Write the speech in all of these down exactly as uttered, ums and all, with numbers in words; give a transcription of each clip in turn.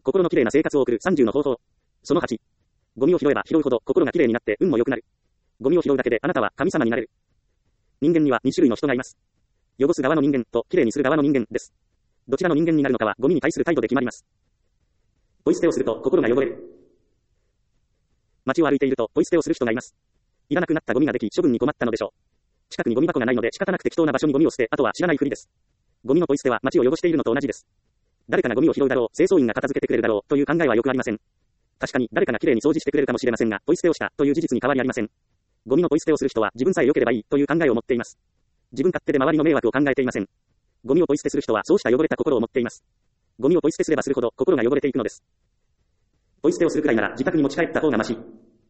心のきれいな生活を送るさんじゅうの方法。そのはち。ゴミを拾えば拾うほど心がきれいになって運も良くなる。ゴミを拾うだけであなたは神様になれる。人間にはに種類の人がいます。汚す側の人間ときれいにする側の人間です。どちらの人間になるのかはゴミに対する態度で決まります。ポイ捨てをすると心が汚れる。街を歩いているとポイ捨てをする人がいます。いらなくなったゴミができ処分に困ったのでしょう。近くにゴミ箱がないので仕方なく適当な場所にゴミを捨て、あとは知らないふりです。ゴミのポイ捨ては街を汚しているのと同じです。誰かがゴミを拾うだろう、清掃員が片付けてくれるだろうという考えはよくありません。確かに誰かがきれいに掃除してくれるかもしれませんが、ポイ捨てをしたという事実に変わりありません。ゴミのポイ捨てをする人は自分さえ良ければいいという考えを持っています。自分勝手で周りの迷惑を考えていません。ゴミをポイ捨てする人はそうした汚れた心を持っています。ゴミをポイ捨てすればするほど心が汚れていくのです。ポイ捨てをするくらいなら自宅に持ち帰った方がまし。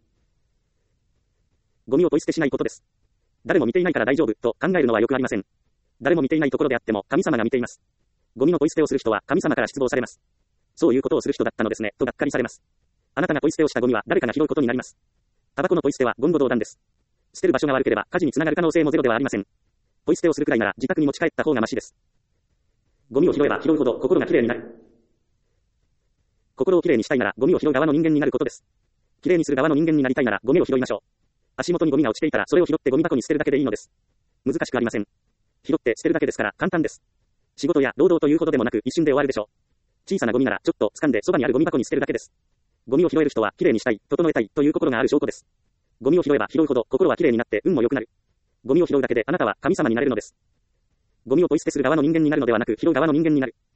ゴミをポイ捨てしないことです。誰も見ていないから大丈夫と考えるのはよくありません。誰も見ていないところであっても神様が見ています。ゴミのポイ捨てをする人は神様から失望されます。そういうことをする人だったのですねとがっかりされます。あなたがポイ捨てをしたゴミは誰かが拾うことになります。タバコのポイ捨ては言語道断です。捨てる場所が悪ければ火事につながる可能性もゼロではありません。ポイ捨てをするくらいなら自宅に持ち帰った方がましです。ゴミを拾えば拾うほど心がきれいになる。心をきれいにしたいならゴミを拾う側の人間になることです。きれいにする側の人間になりたいならゴミを拾いましょう。足元にゴミが落ちていたらそれを拾ってゴミ箱に捨てるだけでいいのです。難しくありません。拾って捨てるだけですから簡単です。仕事や労働というほどでもなく一瞬で終わるでしょう。小さなゴミならちょっと掴んでそばにあるゴミ箱に捨てるだけです。ゴミを拾える人はきれいにしたい、整えたいという心がある証拠です。ゴミを拾えば拾うほど心はきれいになって運も良くなる。ゴミを拾うだけであなたは神様になれるのです。ゴミをポイ捨てする側の人間になるのではなく拾う側の人間になる。